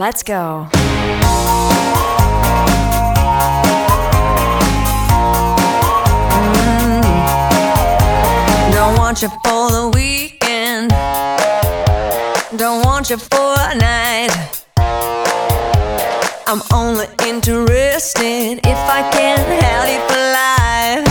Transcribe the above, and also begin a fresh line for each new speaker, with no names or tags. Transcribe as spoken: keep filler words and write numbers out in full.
Let's go. Mm. Don't want you for the weekend. Don't want you for a night. I'm only interested if I can have you for life.